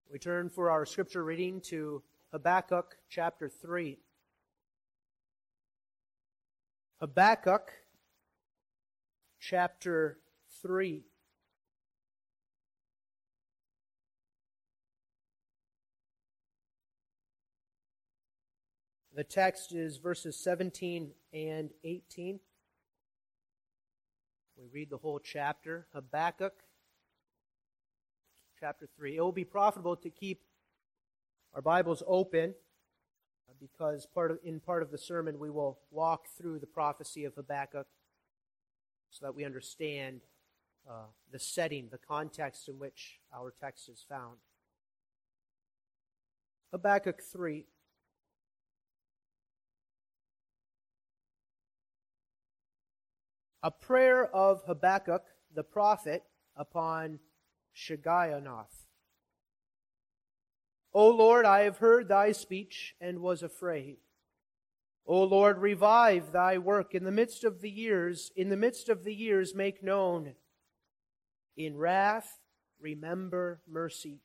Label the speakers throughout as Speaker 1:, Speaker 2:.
Speaker 1: We turn for our scripture reading to Habakkuk chapter 3. Habakkuk chapter 3. The text is verses 17 and 18. We read the whole chapter. Habakkuk chapter 3. It will be profitable to keep our Bibles open because in part of the sermon we will walk through the prophecy of Habakkuk so that we understand the setting, the context in which our text is found. Habakkuk 3. A prayer of Habakkuk the prophet upon Shigionoth. O Lord, I have heard thy speech and was afraid. O Lord, revive thy work in the midst of the years. In the midst of the years make known. In wrath remember mercy.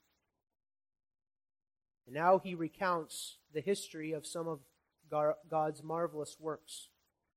Speaker 1: And now he recounts the history of some of God's marvelous works.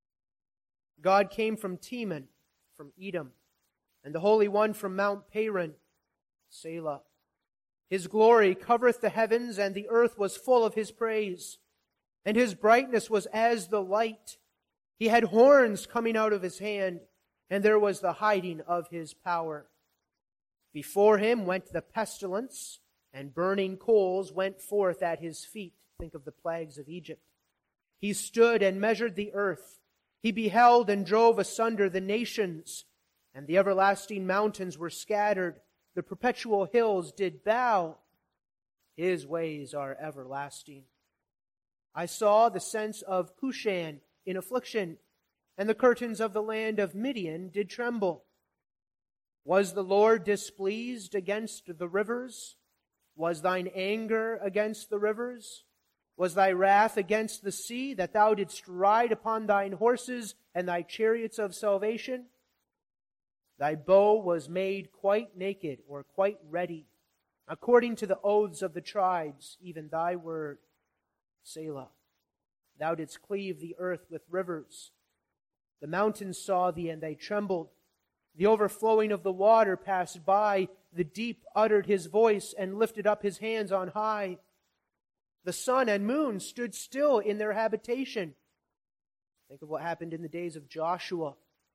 Speaker 1: God came from Teman, from Edom, and the Holy One from Mount Paran, Selah. His glory covereth the heavens, and the earth was full of His praise. And His brightness was as the light. He had horns coming out of His hand, and there was the hiding of His power. Before Him went the pestilence, and burning coals went forth at His feet. Think of the plagues of Egypt. He stood and measured the earth. He beheld and drove asunder the nations, and the everlasting mountains were scattered. The perpetual hills did bow. His ways are everlasting. I saw the sense of Cushan in affliction, and the curtains of the land of Midian did tremble. Was the Lord displeased against the rivers? Was thine anger against the rivers? Was thy wrath against the sea, that thou didst ride upon thine horses and thy chariots of salvation? Thy bow was made quite naked, or quite ready, according to the oaths of the tribes, even thy word, Selah. Thou didst cleave the earth with rivers. The mountains saw thee, and they trembled. The overflowing of the water passed by. The deep uttered his voice and lifted up his hands on high. The sun and moon stood still in their habitation. Think of what happened in the days of Joshua.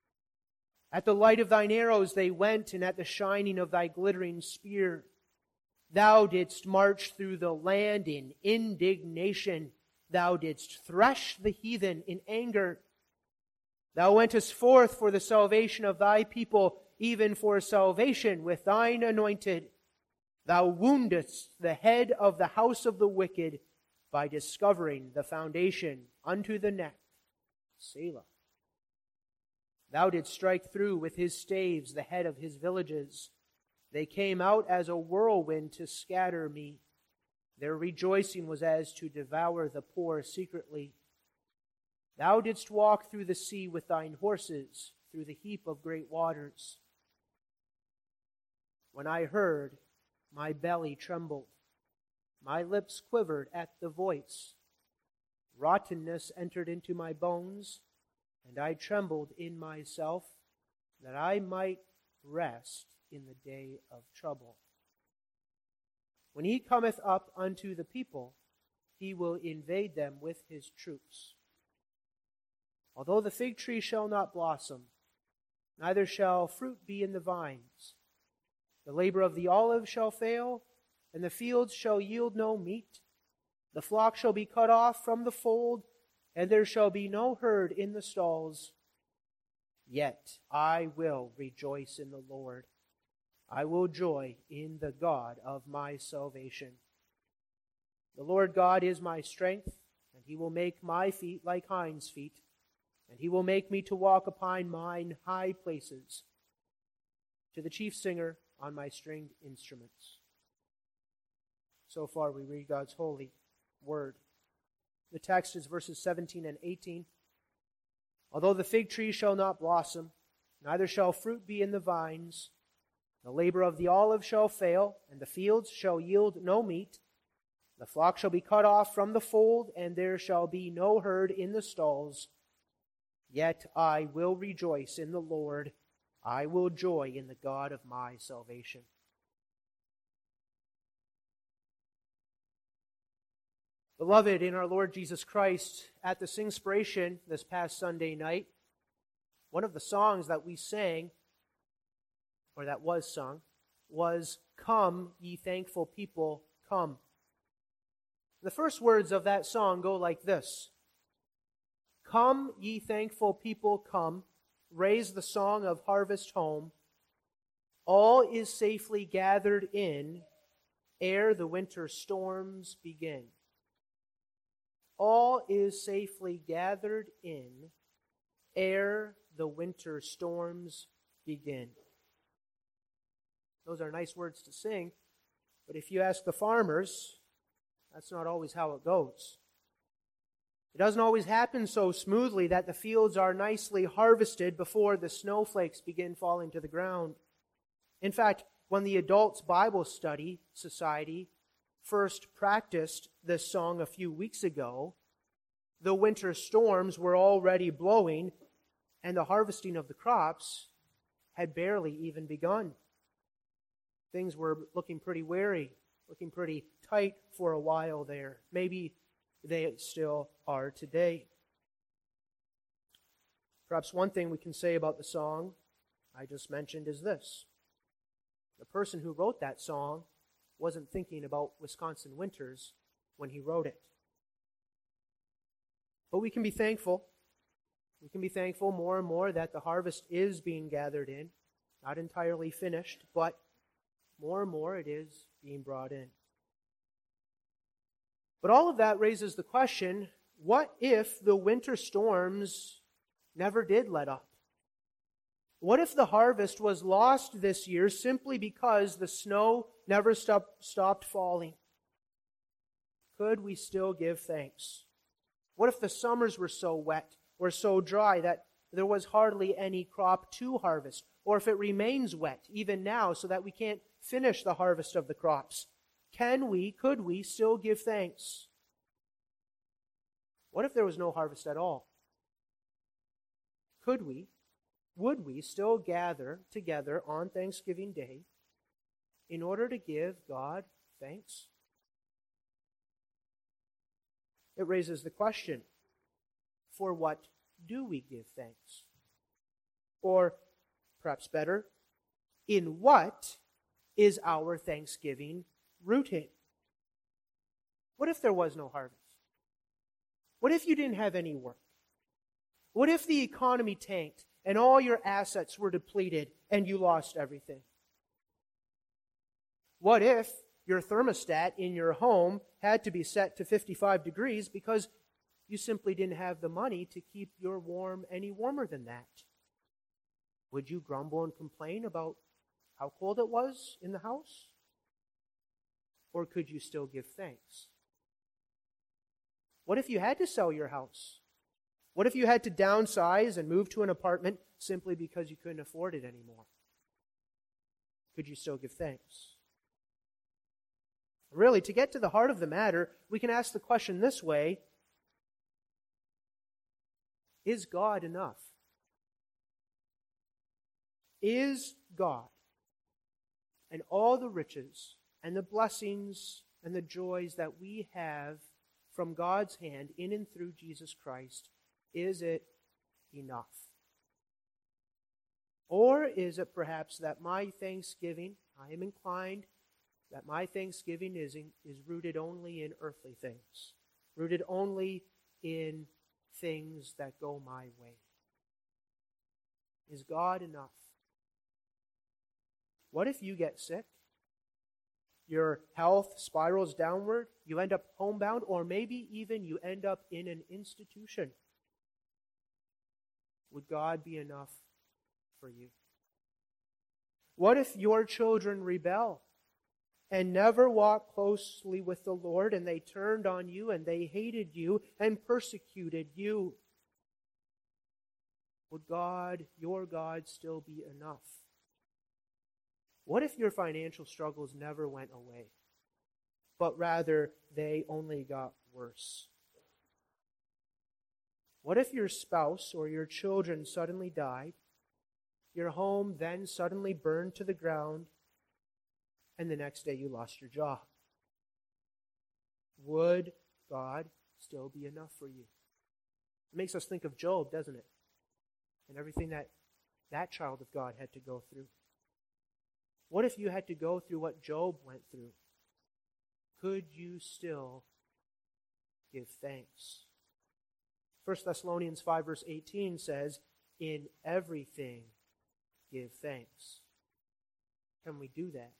Speaker 1: At the light of thine arrows they went, and at the shining of thy glittering spear. Thou didst march through the land in indignation. Thou didst thresh the heathen in anger. Thou wentest forth for the salvation of thy people, even for salvation with thine anointed. Thou woundest the head of the house of the wicked by discovering the foundation unto the neck. Selah. Thou didst strike through with his staves the head of his villages. They came out as a whirlwind to scatter me. Their rejoicing was as to devour the poor secretly. Thou didst walk through the sea with thine horses, through the heap of great waters. When I heard, my belly trembled. My lips quivered at the voice. Rottenness entered into my bones, and I trembled in myself, that I might rest in the day of trouble. When he cometh up unto the people, he will invade them with his troops. Although the fig tree shall not blossom, neither shall fruit be in the vines, the labor of the olive shall fail, and the fields shall yield no meat. The flock shall be cut off from the fold, and there shall be no herd in the stalls. Yet I will rejoice in the Lord. I will joy in the God of my salvation. The Lord God is my strength, and he will make my feet like hinds' feet, and he will make me to walk upon mine high places. To the chief singer on my stringed instruments. So far we read God's holy word. The text is verses 17 and 18. Although the fig tree shall not blossom, neither shall fruit be in the vines, The labor of the olive shall fail, and the fields shall yield no meat. The flock shall be cut off from the fold, and there shall be no herd in the stalls. Yet I will rejoice in the Lord. I will joy in the God of my salvation. Beloved in our Lord Jesus Christ, at the Singspiration this past Sunday night, one of the songs that we sang, or that was sung, was "Come, ye thankful people, come." The first words of that song go like this: "Come, ye thankful people, come, raise the song of harvest home. All is safely gathered in, ere the winter storms begin." All is safely gathered in, ere the winter storms begin. Those are nice words to sing, but if you ask the farmers, that's not always how it goes. It doesn't always happen so smoothly that the fields are nicely harvested before the snowflakes begin falling to the ground. In fact, when the Adults Bible Study Society first practiced this song a few weeks ago, the winter storms were already blowing and the harvesting of the crops had barely even begun. Things were looking pretty wary, looking pretty tight for a while there. Maybe they still are today. Perhaps one thing we can say about the song I just mentioned is this: the person who wrote that song wasn't thinking about Wisconsin winters when he wrote it. But we can be thankful. We can be thankful more and more that the harvest is being gathered in, not entirely finished, but more and more it is being brought in. But all of that raises the question, what if the winter storms never did let up? What if the harvest was lost this year simply because the snow never stopped falling? Could we still give thanks? What if the summers were so wet or so dry that there was hardly any crop to harvest? Or if it remains wet even now so that we can't finish the harvest of the crops? Could we still give thanks? What if there was no harvest at all? Would we still gather together on Thanksgiving Day in order to give God thanks? It raises the question, for what do we give thanks? Or, perhaps better, in what is our thanksgiving rooted? What if there was no harvest? What if you didn't have any work? What if the economy tanked and all your assets were depleted and you lost everything? What if your thermostat in your home had to be set to 55 degrees because you simply didn't have the money to keep your warm any warmer than that? Would you grumble and complain about how cold it was in the house? Or could you still give thanks? What if you had to sell your house? What if you had to downsize and move to an apartment simply because you couldn't afford it anymore? Could you still give thanks? Really, to get to the heart of the matter, we can ask the question this way: is God enough? Is God and all the riches and the blessings and the joys that we have from God's hand in and through Jesus Christ, is it enough? Or is it perhaps that my thanksgiving, I am inclined that my thanksgiving is rooted only in earthly things, rooted only in things that go my way? Is God enough? What if you get sick? Your health spirals downward, you end up homebound, or maybe even you end up in an institution. Would God be enough for you? What if your children rebel and never walked closely with the Lord, and they turned on you and they hated you and persecuted you? Would God, your God, still be enough? What if your financial struggles never went away, but rather they only got worse? What if your spouse or your children suddenly died, your home then suddenly burned to the ground, and the next day you lost your job? Would God still be enough for you? It makes us think of Job, doesn't it? And everything that child of God had to go through. What if you had to go through what Job went through? Could you still give thanks? 1 Thessalonians 5 verse 18 says, in everything give thanks. Can we do that?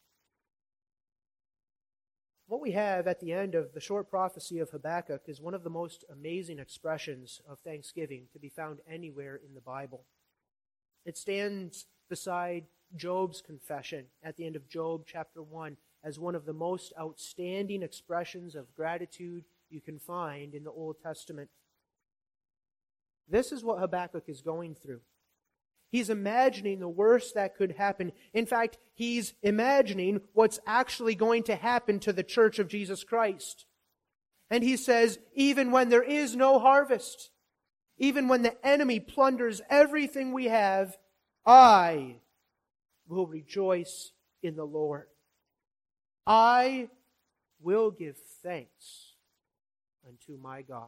Speaker 1: What we have at the end of the short prophecy of Habakkuk is one of the most amazing expressions of thanksgiving to be found anywhere in the Bible. It stands beside Job's confession at the end of Job chapter 1 as one of the most outstanding expressions of gratitude you can find in the Old Testament. This is what Habakkuk is going through. He's imagining the worst that could happen. In fact, he's imagining what's actually going to happen to the church of Jesus Christ. And he says, even when there is no harvest, even when the enemy plunders everything we have, I will rejoice in the Lord. I will give thanks unto my God.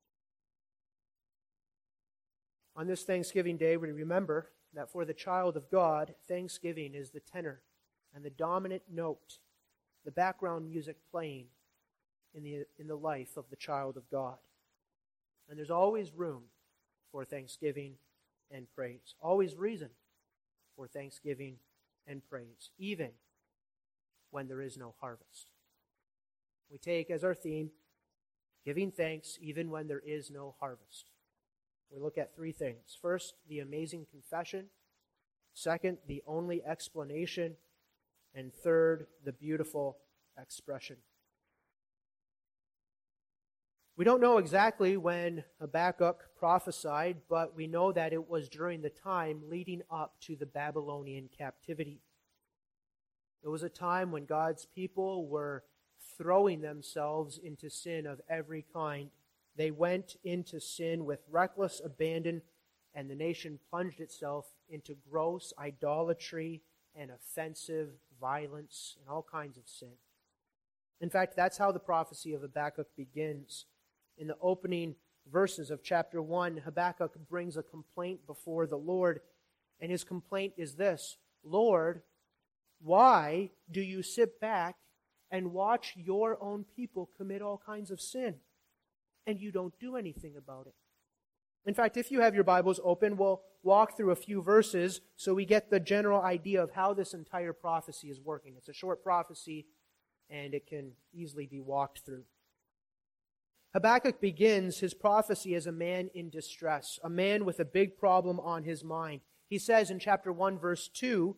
Speaker 1: On this Thanksgiving Day, we remember that for the child of God, thanksgiving is the tenor and the dominant note, the background music playing in the life of the child of God. And there's always room for thanksgiving and praise. Always reason for thanksgiving and praise, even when there is no harvest. We take as our theme, giving thanks even when there is no harvest. We look at three things. First, the amazing confession. Second, the only explanation. And third, the beautiful expression. We don't know exactly when Habakkuk prophesied, but we know that it was during the time leading up to the Babylonian captivity. It was a time when God's people were throwing themselves into sin of every kind. They went into sin with reckless abandon, and the nation plunged itself into gross idolatry and offensive violence and all kinds of sin. In fact, that's how the prophecy of Habakkuk begins. In the opening verses of chapter 1, Habakkuk brings a complaint before the Lord, and his complaint is this: Lord, why do you sit back and watch your own people commit all kinds of sin, and you don't do anything about it? In fact, if you have your Bibles open, we'll walk through a few verses so we get the general idea of how this entire prophecy is working. It's a short prophecy, and it can easily be walked through. Habakkuk begins his prophecy as a man in distress, a man with a big problem on his mind. He says in chapter 1, verse 2,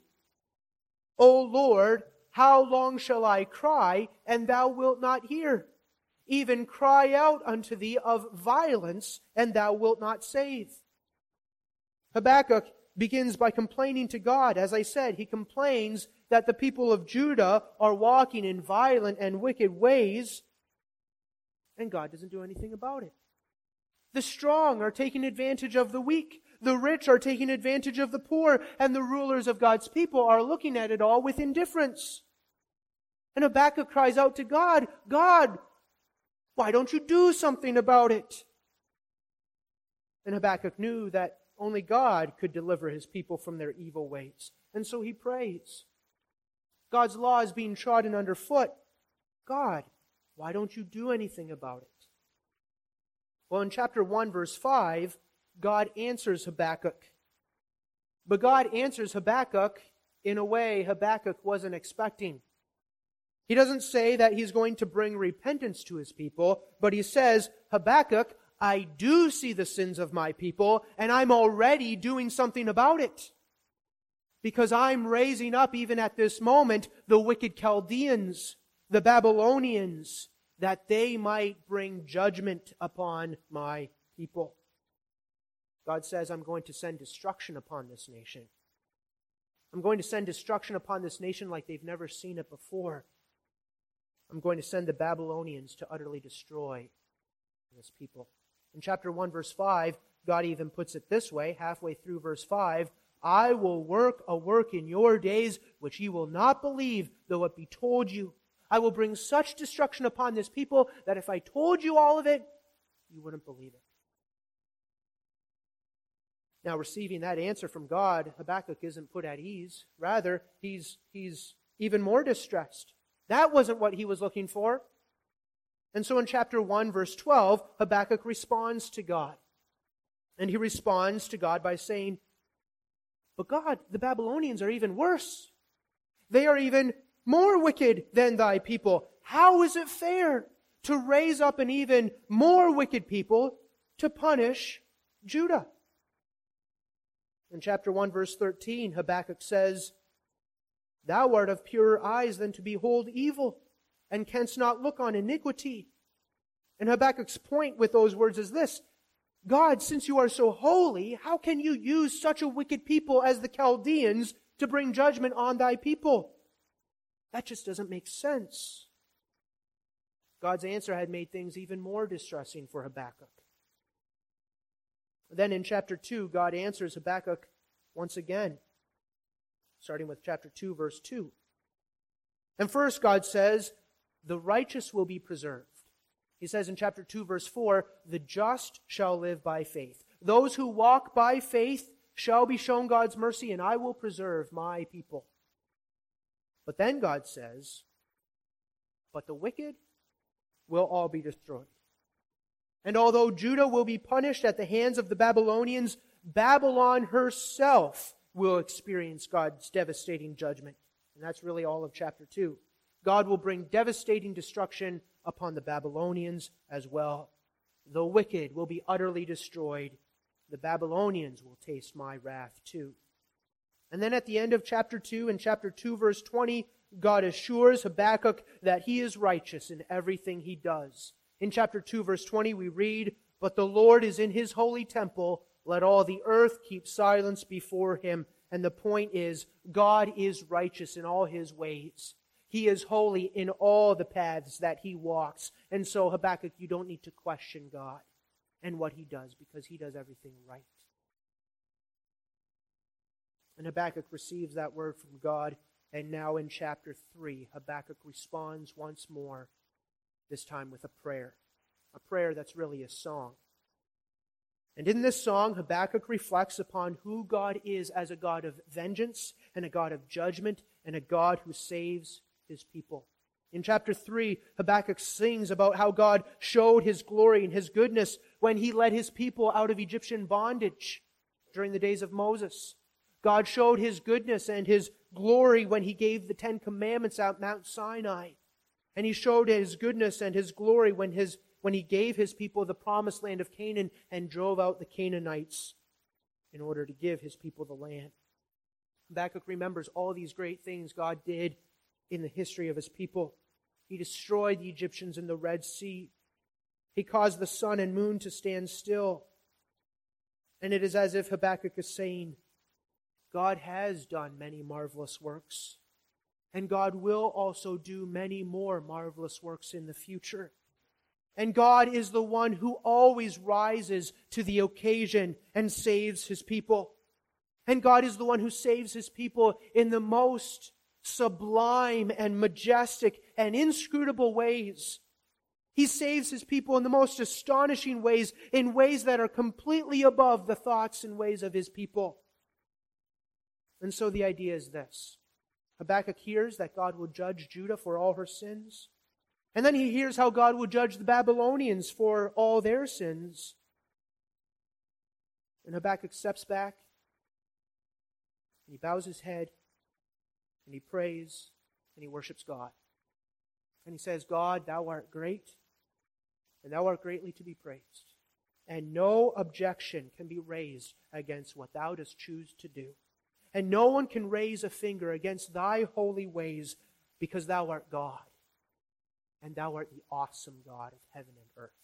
Speaker 1: O Lord, how long shall I cry, and thou wilt not hear? Even cry out unto thee of violence, and thou wilt not save. Habakkuk begins by complaining to God. As I said, he complains that the people of Judah are walking in violent and wicked ways, and God doesn't do anything about it. The strong are taking advantage of the weak. The rich are taking advantage of the poor, and the rulers of God's people are looking at it all with indifference. And Habakkuk cries out to God, God, why don't you do something about it? And Habakkuk knew that only God could deliver his people from their evil ways. And so he prays. God's law is being trodden underfoot. God, why don't you do anything about it? Well, in chapter 1, verse 5, God answers Habakkuk. But God answers Habakkuk in a way Habakkuk wasn't expecting. He doesn't say that he's going to bring repentance to his people, but he says, Habakkuk, I do see the sins of my people, and I'm already doing something about it. Because I'm raising up, even at this moment, the wicked Chaldeans, the Babylonians, that they might bring judgment upon my people. God says, I'm going to send destruction upon this nation. I'm going to send destruction upon this nation like they've never seen it before. I'm going to send the Babylonians to utterly destroy this people. In chapter 1, verse 5, God even puts it this way, halfway through verse 5, I will work a work in your days which ye will not believe, though it be told you. I will bring such destruction upon this people that if I told you all of it, you wouldn't believe it. Now, receiving that answer from God, Habakkuk isn't put at ease. Rather, he's even more distressed. That wasn't what he was looking for. And so in chapter 1, verse 12, Habakkuk responds to God. And he responds to God by saying, but God, the Babylonians are even worse. They are even more wicked than thy people. How is it fair to raise up an even more wicked people to punish Judah? In chapter 1, verse 13, Habakkuk says, thou art of purer eyes than to behold evil, and canst not look on iniquity. And Habakkuk's point with those words is this, God, since you are so holy, how can you use such a wicked people as the Chaldeans to bring judgment on thy people? That just doesn't make sense. God's answer had made things even more distressing for Habakkuk. Then in chapter 2, God answers Habakkuk once again, starting with chapter 2, verse 2. And first God says, the righteous will be preserved. He says in chapter 2, verse 4, the just shall live by faith. Those who walk by faith shall be shown God's mercy, and I will preserve my people. But then God says, but the wicked will all be destroyed. And although Judah will be punished at the hands of the Babylonians, Babylon herself will experience God's devastating judgment. And that's really all of chapter 2. God will bring devastating destruction upon the Babylonians as well. The wicked will be utterly destroyed. The Babylonians will taste my wrath too. And then at the end of chapter 2, in chapter 2, verse 20, God assures Habakkuk that he is righteous in everything he does. In chapter 2, verse 20, we read, but the Lord is in his holy temple. Let all the earth keep silence before him. And the point is, God is righteous in all his ways. He is holy in all the paths that he walks. And so, Habakkuk, you don't need to question God and what he does, because he does everything right. And Habakkuk receives that word from God. And now in chapter 3, Habakkuk responds once more, this time with a prayer that's really a song. And in this song, Habakkuk reflects upon who God is as a God of vengeance and a God of judgment and a God who saves his people. In chapter 3, Habakkuk sings about how God showed his glory and his goodness when he led his people out of Egyptian bondage during the days of Moses. God showed his goodness and his glory when he gave the 10 Commandments at Mount Sinai. And he showed his goodness and his glory when he gave his people the promised land of Canaan and drove out the Canaanites in order to give his people the land. Habakkuk remembers all these great things God did in the history of his people. He destroyed the Egyptians in the Red Sea. He caused the sun and moon to stand still. And it is as if Habakkuk is saying, God has done many marvelous works. And God will also do many more marvelous works in the future. And God is the one who always rises to the occasion and saves his people. And God is the one who saves his people in the most sublime and majestic and inscrutable ways. He saves his people in the most astonishing ways, in ways that are completely above the thoughts and ways of his people. And so the idea is this. Habakkuk hears that God will judge Judah for all her sins. And then he hears how God will judge the Babylonians for all their sins. And Habakkuk steps back, and he bows his head, and he prays, and he worships God. And he says, God, thou art great, and thou art greatly to be praised. And no objection can be raised against what thou dost choose to do. And no one can raise a finger against thy holy ways, because thou art God. And thou art the awesome God of heaven and earth.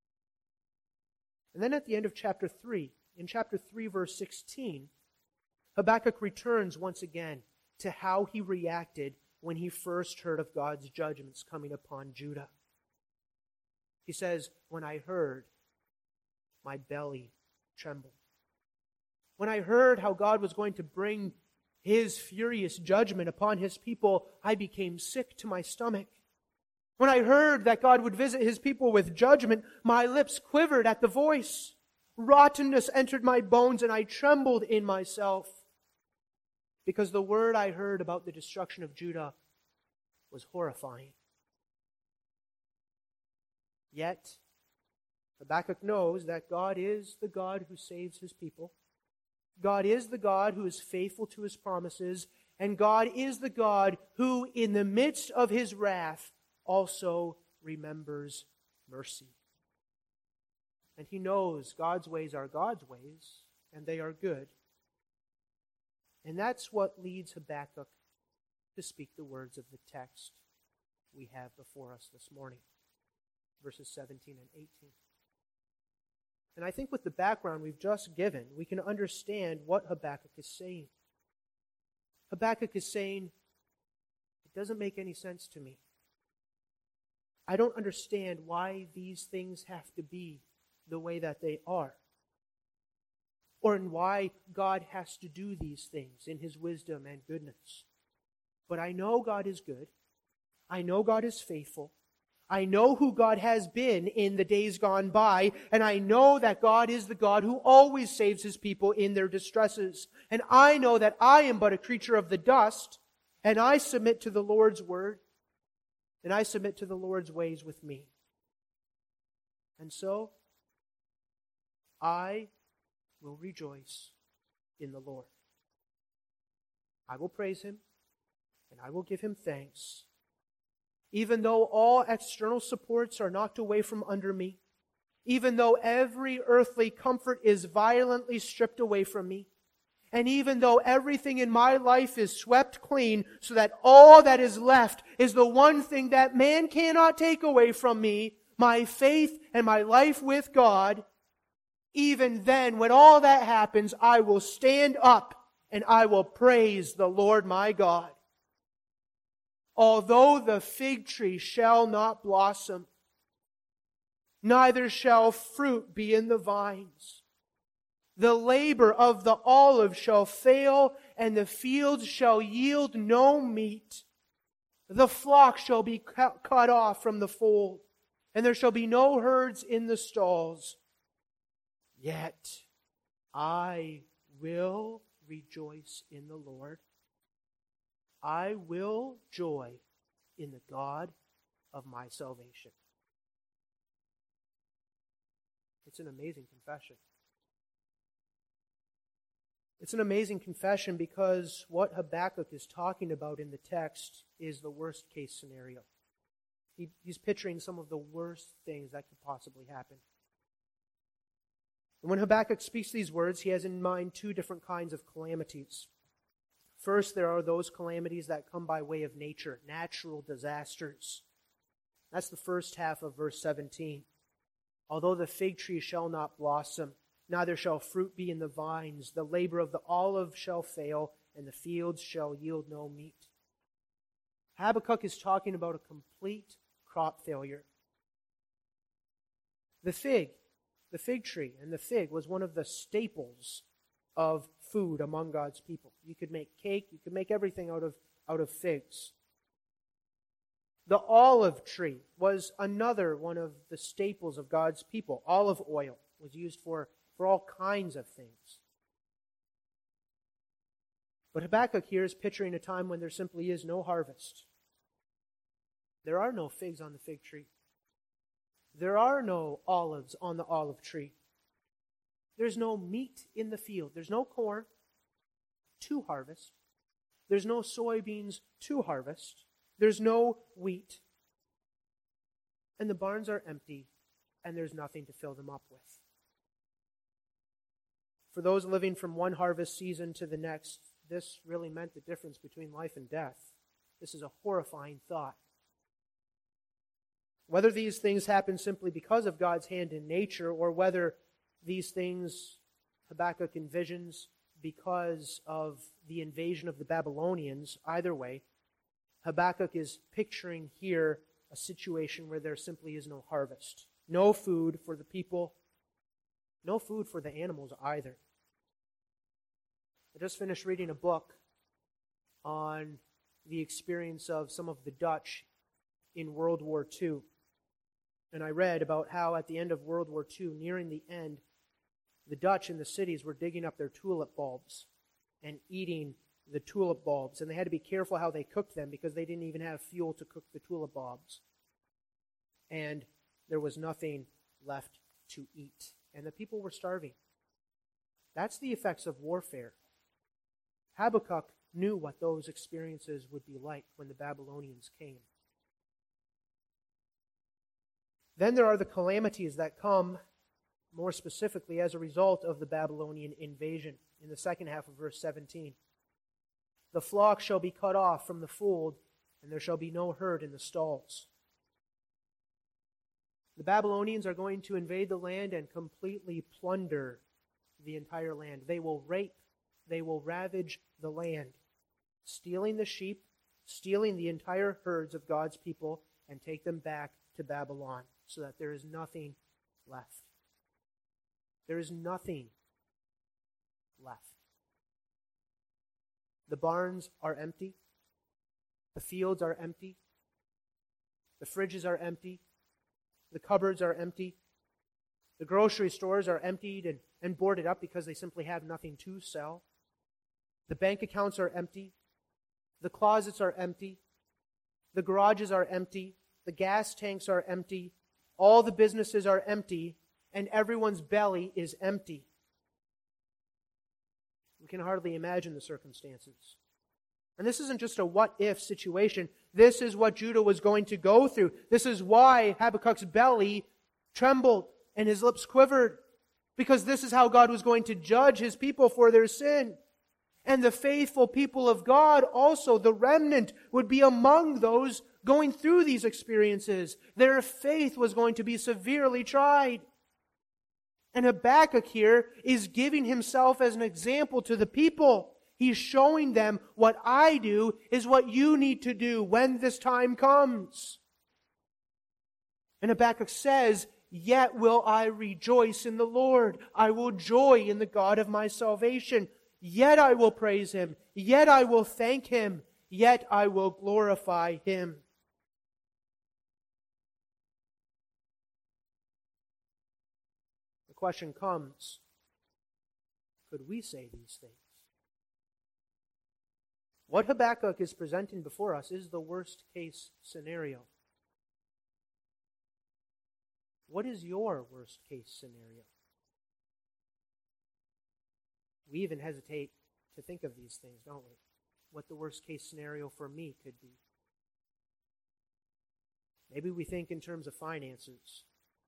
Speaker 1: And then at the end of chapter 3, in chapter 3, verse 16, Habakkuk returns once again to how he reacted when he first heard of God's judgments coming upon Judah. He says, "When I heard, my belly trembled." When I heard how God was going to bring His furious judgment upon His people, I became sick to my stomach. When I heard that God would visit His people with judgment, my lips quivered at the voice. Rottenness entered my bones, and I trembled in myself, because the word I heard about the destruction of Judah was horrifying. Yet, Habakkuk knows that God is the God who saves His people. God is the God who is faithful to His promises, and God is the God who, in the midst of His wrath, also remembers mercy. And he knows God's ways are God's ways, and they are good. And that's what leads Habakkuk to speak the words of the text we have before us this morning, verses 17 and 18. And I think with the background we've just given, we can understand what Habakkuk is saying. Habakkuk is saying, it doesn't make any sense to me. I don't understand why these things have to be the way that they are, or in why God has to do these things in His wisdom and goodness. But I know God is good. I know God is faithful. I know who God has been in the days gone by, and I know that God is the God who always saves His people in their distresses. And I know that I am but a creature of the dust, and I submit to the Lord's word, and I submit to the Lord's ways with me. And so, I will rejoice in the Lord. I will praise Him, and I will give Him thanks. Even though all external supports are knocked away from under me, even though every earthly comfort is violently stripped away from me, and even though everything in my life is swept clean so that all that is left is the one thing that man cannot take away from me, my faith and my life with God, even then, when all that happens, I will stand up and I will praise the Lord my God. Although the fig tree shall not blossom, neither shall fruit be in the vines. The labor of the olive shall fail, and the fields shall yield no meat. The flock shall be cut off from the fold, and there shall be no herds in the stalls. Yet I will rejoice in the Lord. I will joy in the God of my salvation. It's an amazing confession. It's an amazing confession because what Habakkuk is talking about in the text is the worst case scenario. He's picturing some of the worst things that could possibly happen. And when Habakkuk speaks these words, he has in mind two different kinds of calamities. First, there are those calamities that come by way of nature, natural disasters. That's the first half of verse 17. Although the fig tree shall not blossom, neither shall fruit be in the vines, the labor of the olive shall fail, and the fields shall yield no meat. Habakkuk is talking about a complete crop failure. The fig tree and the fig was one of the staples of food among God's people. You could make cake, you could make everything out of figs. The olive tree was another one of the staples of God's people. Olive oil was used for all kinds of things. But Habakkuk here is picturing a time when there simply is no harvest. There are no figs on the fig tree. There are no olives on the olive tree. There's no meat in the field. There's no corn to harvest. There's no soybeans to harvest. There's no wheat. And the barns are empty, and there's nothing to fill them up with. For those living from one harvest season to the next, this really meant the difference between life and death. This is a horrifying thought. Whether these things happen simply because of God's hand in nature, or whether these things Habakkuk envisions because of the invasion of the Babylonians. Either way, Habakkuk is picturing here a situation where there simply is no harvest. No food for the people, no food for the animals either. I just finished reading a book on the experience of some of the Dutch in World War II. And I read about how at the end of World War II, nearing the end, the Dutch in the cities were digging up their tulip bulbs and eating the tulip bulbs. And they had to be careful how they cooked them because they didn't even have fuel to cook the tulip bulbs. And there was nothing left to eat. And the people were starving. That's the effects of warfare. Habakkuk knew what those experiences would be like when the Babylonians came. Then there are the calamities that come, more specifically, as a result of the Babylonian invasion in the second half of verse 17. The flock shall be cut off from the fold, and there shall be no herd in the stalls. The Babylonians are going to invade the land and completely plunder the entire land. They will rape, they will ravage the land, stealing the sheep, stealing the entire herds of God's people, and take them back to Babylon so that there is nothing left. There is nothing left. The barns are empty. The fields are empty. The fridges are empty. The cupboards are empty. The grocery stores are emptied and boarded up because they simply have nothing to sell. The bank accounts are empty. The closets are empty. The garages are empty. The gas tanks are empty. All the businesses are empty, and everyone's belly is empty. We can hardly imagine the circumstances. And this isn't just a what-if situation. This is what Judah was going to go through. This is why Habakkuk's belly trembled and his lips quivered, because this is how God was going to judge His people for their sin. And the faithful people of God, also the remnant, would be among those going through these experiences. Their faith was going to be severely tried. And Habakkuk here is giving himself as an example to the people. He's showing them what I do is what you need to do when this time comes. And Habakkuk says, "Yet will I rejoice in the Lord. I will joy in the God of my salvation. Yet I will praise Him. Yet I will thank Him. Yet I will glorify Him." The question comes, could we say these things? What Habakkuk is presenting before us is the worst case scenario. What is your worst case scenario? We even hesitate to think of these things, don't we? What the worst case scenario for me could be. Maybe we think in terms of finances.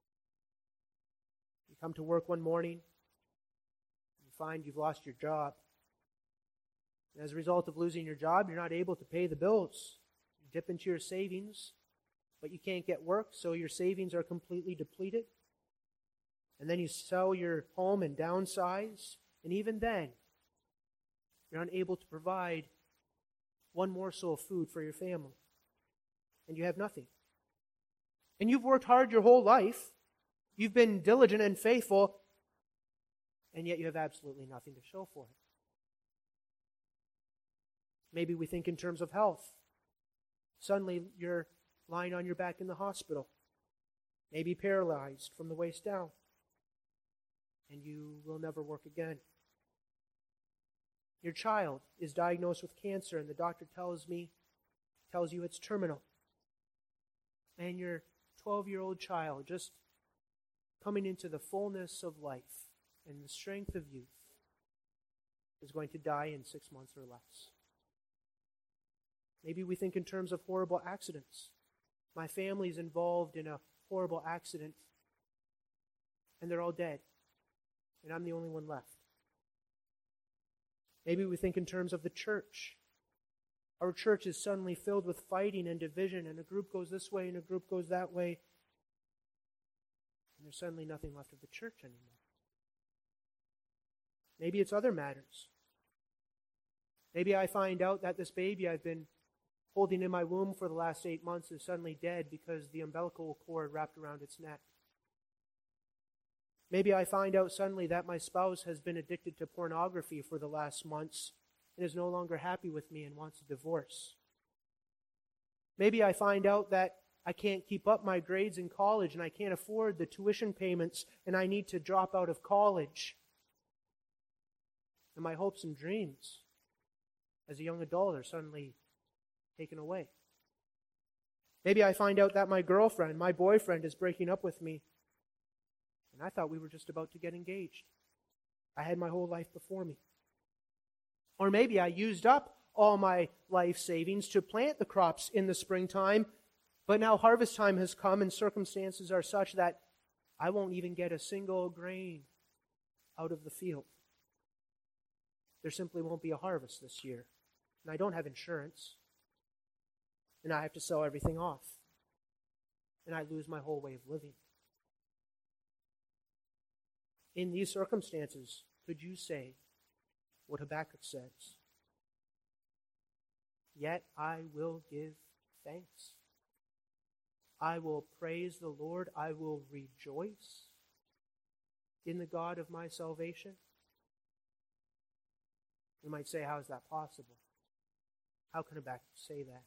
Speaker 1: You come to work one morning, you find you've lost your job. And as a result of losing your job, you're not able to pay the bills. You dip into your savings, but you can't get work, so your savings are completely depleted. And then you sell your home and downsize, and even then, you're unable to provide one morsel of food for your family. And you have nothing. And you've worked hard your whole life. You've been diligent and faithful, and yet you have absolutely nothing to show for it. Maybe we think in terms of health. Suddenly you're lying on your back in the hospital, maybe paralyzed from the waist down, and you will never work again. Your child is diagnosed with cancer, and the doctor tells you it's terminal. And your 12-year-old child, just coming into the fullness of life and the strength of youth, is going to die in 6 months or less. Maybe we think in terms of horrible accidents. My family's involved in a horrible accident, and they're all dead, and I'm the only one left. Maybe we think in terms of the church. Our church is suddenly filled with fighting and division, and a group goes this way and a group goes that way, and there's suddenly nothing left of the church anymore. Maybe it's other matters. Maybe I find out that this baby I've been holding in my womb for the last 8 months is suddenly dead because the umbilical cord wrapped around its neck. Maybe I find out suddenly that my spouse has been addicted to pornography for the last months and is no longer happy with me and wants a divorce. Maybe I find out that I can't keep up my grades in college and I can't afford the tuition payments and I need to drop out of college. And my hopes and dreams as a young adult are suddenly taken away. Maybe I find out that my girlfriend, my boyfriend, is breaking up with me. And I thought we were just about to get engaged. I had my whole life before me. Or maybe I used up all my life savings to plant the crops in the springtime, but now harvest time has come and circumstances are such that I won't even get a single grain out of the field. There simply won't be a harvest this year. And I don't have insurance. And I have to sell everything off. And I lose my whole way of living. In these circumstances, could you say what Habakkuk says? Yet I will give thanks. I will praise the Lord. I will rejoice in the God of my salvation. You might say, how is that possible? How can Habakkuk say that?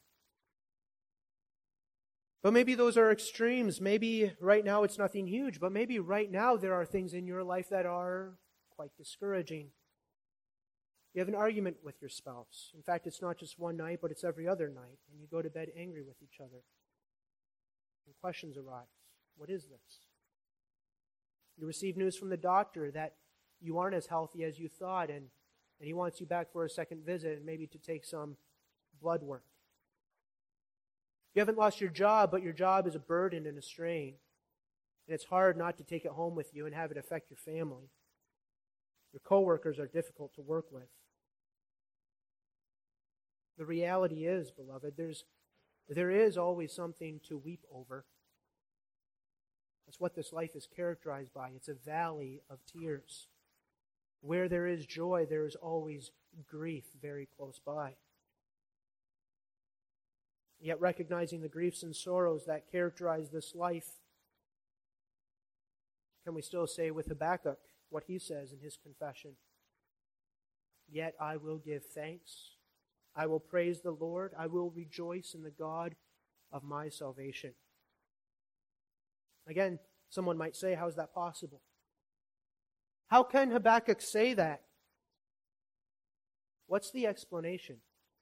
Speaker 1: But maybe those are extremes. Maybe right now it's nothing huge, but maybe right now there are things in your life that are quite discouraging. You have an argument with your spouse. In fact, it's not just one night, but it's every other night. And you go to bed angry with each other. And questions arise. What is this? You receive news from the doctor that you aren't as healthy as you thought, and he wants you back for a second visit and maybe to take some blood work. You haven't lost your job, but your job is a burden and a strain. And it's hard not to take it home with you and have it affect your family. Your coworkers are difficult to work with. The reality is, beloved, there is always something to weep over. That's what this life is characterized by. It's a valley of tears. Where there is joy, there is always grief very close by. Yet recognizing the griefs and sorrows that characterize this life, can we still say with Habakkuk what he says in his confession? Yet I will give thanks. I will praise the Lord. I will rejoice in the God of my salvation. Again, someone might say, how is that possible? How can Habakkuk say that? What's the explanation?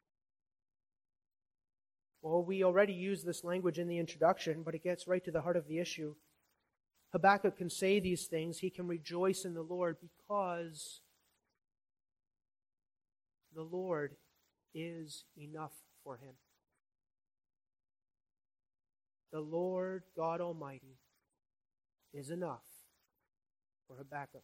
Speaker 1: Well, we already used this language in the introduction, but it gets right to the heart of the issue. Habakkuk can say these things. He can rejoice in the Lord because the Lord is enough for him. The Lord God Almighty is enough for Habakkuk.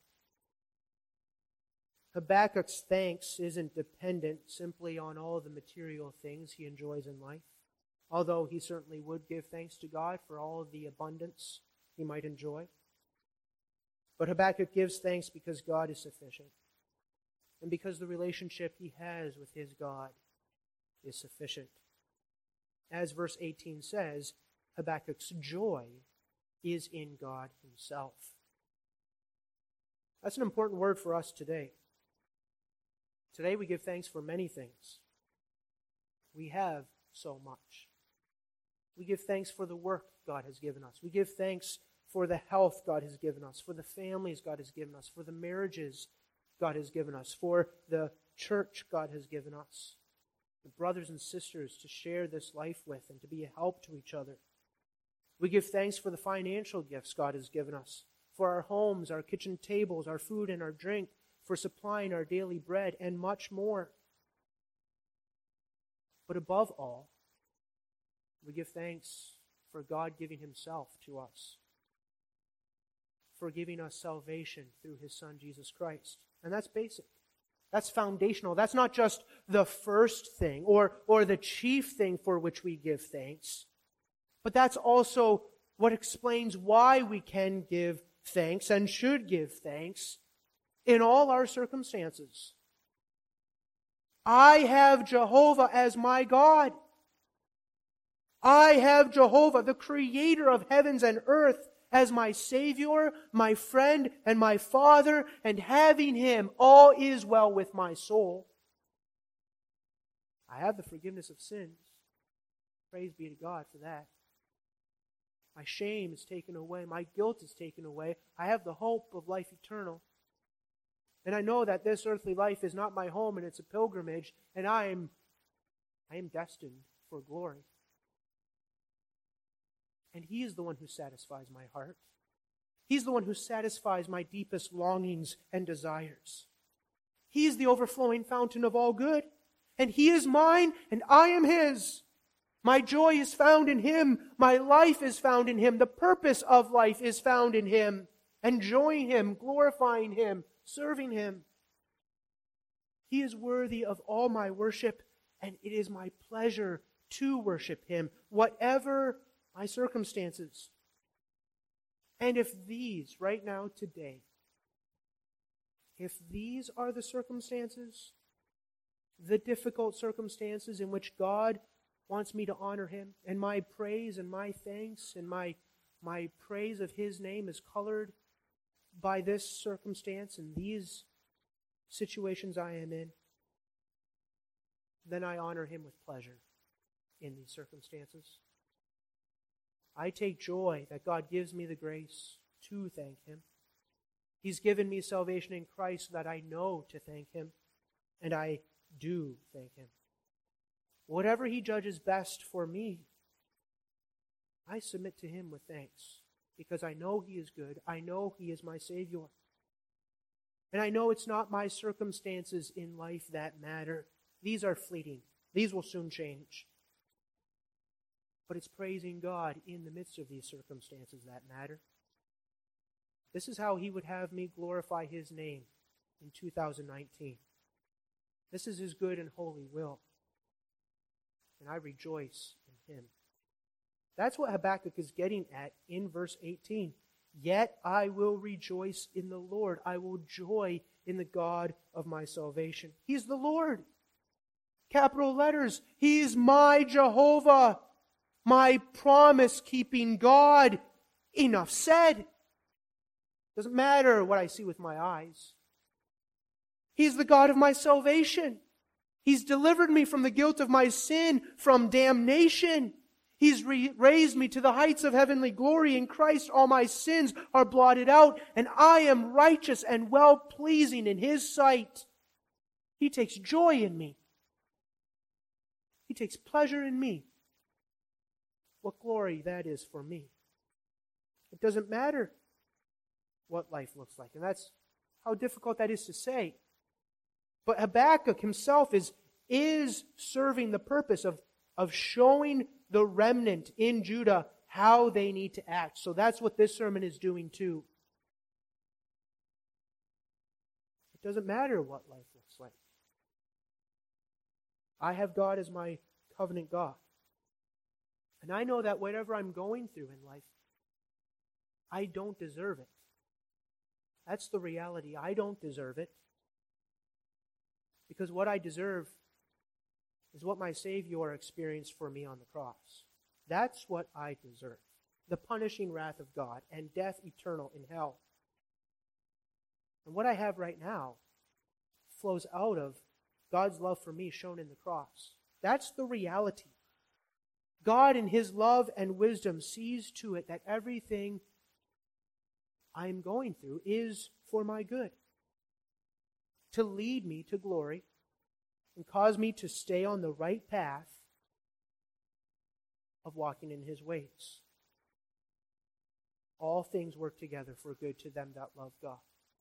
Speaker 1: Habakkuk's thanks isn't dependent simply on all the material things he enjoys in life, although he certainly would give thanks to God for all of the abundance he might enjoy. But Habakkuk gives thanks because God is sufficient, and because the relationship he has with his God is sufficient. As verse 18 says, Habakkuk's joy is in God himself. That's an important word for us today. Today we give thanks for many things. We have so much. We give thanks for the work God has given us. We give thanks for the health God has given us, for the families God has given us, for the marriages God has given us, for the church God has given us, the brothers and sisters to share this life with and to be a help to each other. We give thanks for the financial gifts God has given us, for our homes, our kitchen tables, our food and our drink, for supplying our daily bread, and much more. But above all, we give thanks for God giving himself to us, for giving us salvation through his Son, Jesus Christ. And that's basic. That's foundational. That's not just the first thing or the chief thing for which we give thanks, but that's also what explains why we can give thanks and should give thanks in all our circumstances. I have Jehovah as my God. I have Jehovah, the creator of heavens and earth, as my Savior, my friend, and my Father, and having Him, all is well with my soul. I have the forgiveness of sins. Praise be to God for that. My shame is taken away. My guilt is taken away. I have the hope of life eternal. And I know that this earthly life is not my home and it's a pilgrimage, and I am destined for glory. And He is the one who satisfies my heart. He's the one who satisfies my deepest longings and desires. He is the overflowing fountain of all good. And He is mine, and I am His. My joy is found in Him. My life is found in Him. The purpose of life is found in Him. Enjoying Him, glorifying Him, serving Him. He is worthy of all my worship, and it is my pleasure to worship Him, whatever my circumstances. And if these, right now, today, if these are the circumstances, the difficult circumstances in which God wants me to honor Him, and my praise and my thanks and my praise of His name is colored by this circumstance and these situations I am in, then I honor Him with pleasure in these circumstances. I take joy that God gives me the grace to thank Him. He's given me salvation in Christ so that I know to thank Him, and I do thank Him. Whatever He judges best for me, I submit to Him with thanks, because I know He is good. I know He is my Savior. And I know it's not my circumstances in life that matter. These are fleeting. These will soon change. But it's praising God in the midst of these circumstances that matter. This is how He would have me glorify His name in 2019. This is His good and holy will. And I rejoice in Him. That's what Habakkuk is getting at in verse 18. Yet I will rejoice in the Lord. I will joy in the God of my salvation. He's the Lord. Capital letters. He's my Jehovah, my promise-keeping God. Enough said. Doesn't matter what I see with my eyes. He's the God of my salvation. He's delivered me from the guilt of my sin, from damnation. He's raised me to the heights of heavenly glory. In Christ all my sins are blotted out, and I am righteous and well-pleasing in His sight. He takes joy in me. He takes pleasure in me. What glory that is for me. It doesn't matter what life looks like. And that's how difficult that is to say. But Habakkuk himself is serving the purpose of showing the remnant in Judah how they need to act. So that's what this sermon is doing too. It doesn't matter what life looks like. I have God as my covenant God. And I know that whatever I'm going through in life, I don't deserve it. That's the reality. I don't deserve it. Because what I deserve is what my Savior experienced for me on the cross. That's what I deserve. The punishing wrath of God and death eternal in hell. And what I have right now flows out of God's love for me shown in the cross. That's the reality. God in His love and wisdom sees to it that everything I am going through is for my good. To lead me to glory and cause me to stay on the right path of walking in His ways. All things work together for good to them that love God.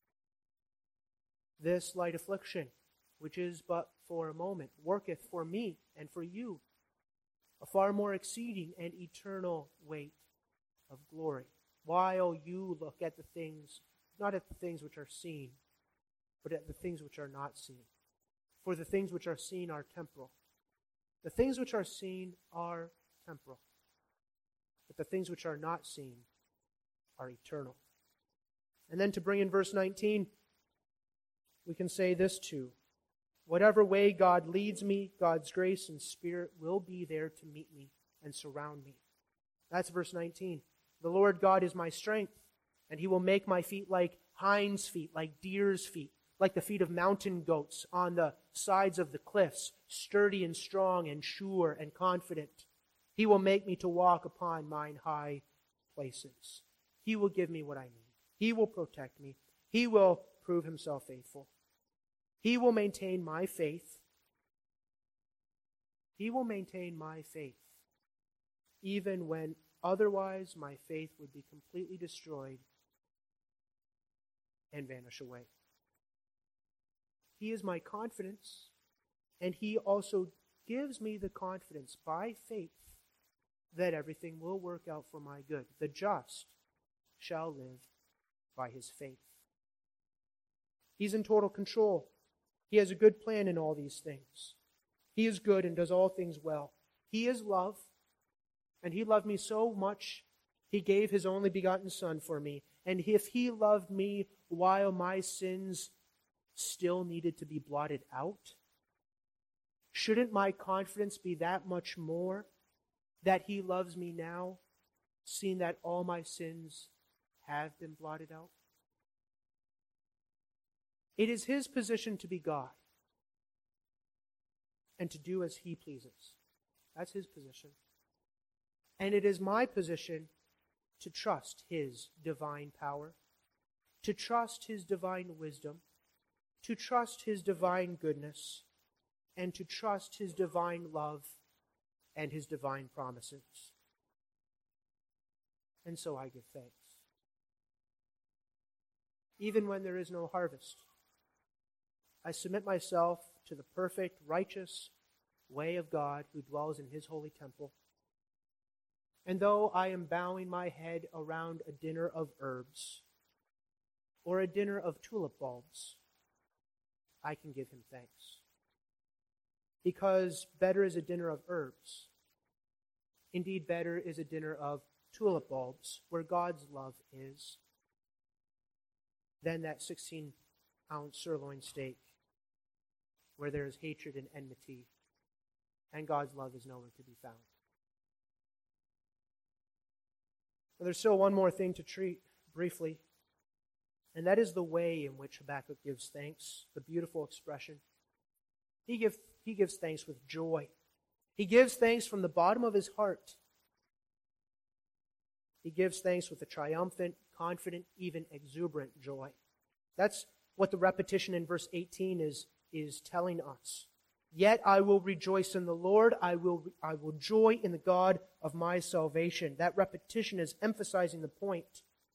Speaker 1: This light affliction, which is but for a moment, worketh for me and for you a far more exceeding and eternal weight of glory, while you look at the things, not at the things which are seen, but at the things which are not seen. For the things which are seen are temporal. The things which are seen are temporal. But the things which are not seen are eternal. And then to bring in verse 19, we can say this too. Whatever way God leads me, God's grace and Spirit will be there to meet me and surround me. That's verse 19. The Lord God is my strength, and He will make my feet like hinds' feet, like deer's feet, like the feet of mountain goats on the sides of the cliffs, sturdy and strong and sure and confident. He will make me to walk upon mine high places. He will give me what I need. He will protect me. He will prove Himself faithful. He will maintain my faith. He will maintain my faith, even when otherwise my faith would be completely destroyed and vanish away. He is my confidence, and He also gives me the confidence by faith that everything will work out for my good. The just shall live by his faith. He's in total control. He has a good plan in all these things. He is good and does all things well. He is love, and He loved me so much, He gave His only begotten Son for me. And if He loved me while my sins still needed to be blotted out, shouldn't my confidence be that much more that He loves me now, seeing that all my sins have been blotted out? It is His position to be God and to do as He pleases. That's His position. And it is my position to trust His divine power, to trust His divine wisdom, to trust His divine goodness, and to trust His divine love and His divine promises. And so I give thanks. Even when there is no harvest, I submit myself to the perfect, righteous way of God who dwells in His holy temple. And though I am bowing my head around a dinner of herbs or a dinner of tulip bulbs, I can give Him thanks. Because better is a dinner of herbs. Indeed, better is a dinner of tulip bulbs, where God's love is, than that 16-ounce sirloin steak, where there is hatred and enmity, and God's love is nowhere to be found. Well, there's still one more thing to treat briefly, and that is the way in which Habakkuk gives thanks, the beautiful expression. He gives thanks with joy. He gives thanks from the bottom of his heart. He gives thanks with a triumphant, confident, even exuberant joy. That's what the repetition in verse 18 is telling us. Yet I will rejoice in the Lord. I will joy in the God of my salvation. That repetition is emphasizing the point.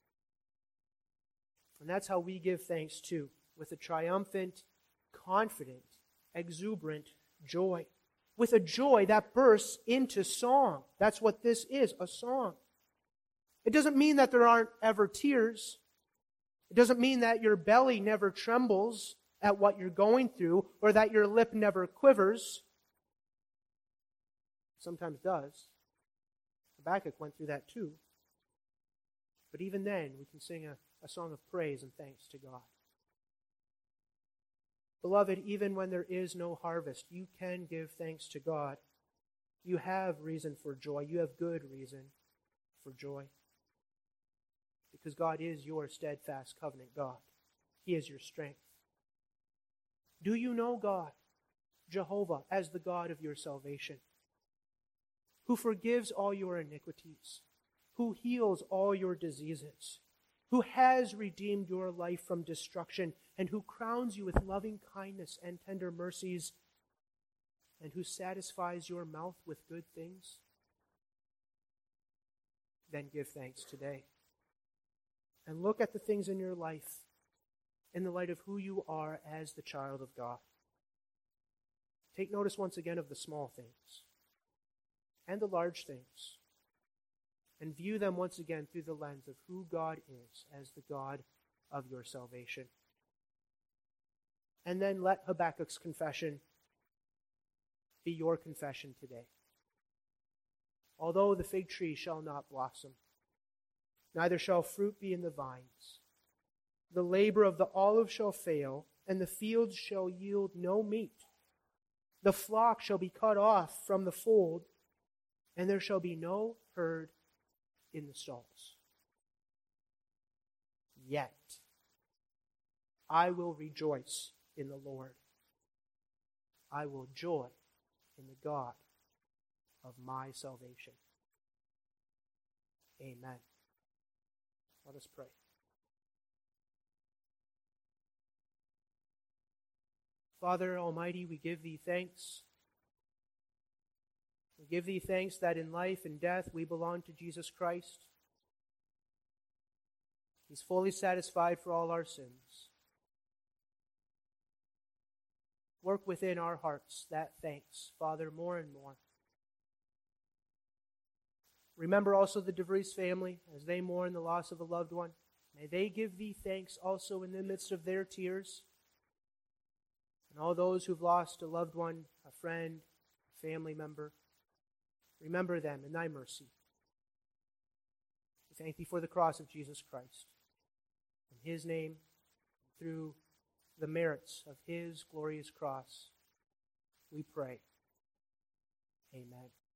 Speaker 1: And that's how we give thanks too, with a triumphant, confident, exuberant joy. With a joy that bursts into song. That's what this is, a song. It doesn't mean that there aren't ever tears. It doesn't mean that your belly never trembles at what you're going through, or that your lip never quivers. It sometimes does. Habakkuk went through that too. But even then, we can sing a song of praise and thanks to God. Beloved, even when there is no harvest, you can give thanks to God. You have reason for joy. You have good reason for joy. Because God is your steadfast covenant God. He is your strength. Do you know God, Jehovah, as the God of your salvation, who forgives all your iniquities, who heals all your diseases, who has redeemed your life from destruction, and who crowns you with loving kindness and tender mercies, and who satisfies your mouth with good things? Then give thanks today. And look at the things in your life in the light of who you are as the child of God. Take notice once again of the small things and the large things, and view them once again through the lens of who God is as the God of your salvation. And then let Habakkuk's confession be your confession today. Although the fig tree shall not blossom, neither shall fruit be in the vines, the labor of the olive shall fail, and the fields shall yield no meat. The flock shall be cut off from the fold, and there shall be no herd in the stalls. Yet I will rejoice in the Lord. I will joy in the God of my salvation. Amen. Let us pray. Father Almighty, we give Thee thanks. We give Thee thanks that in life and death we belong to Jesus Christ. He's fully satisfied for all our sins. Work within our hearts that thanks, Father, more and more. Remember also the DeVries family as they mourn the loss of a loved one. May they give Thee thanks also in the midst of their tears. And all those who've lost a loved one, a friend, a family member, remember them in Thy mercy. We thank Thee for the cross of Jesus Christ. In His name, through the merits of His glorious cross, we pray. Amen.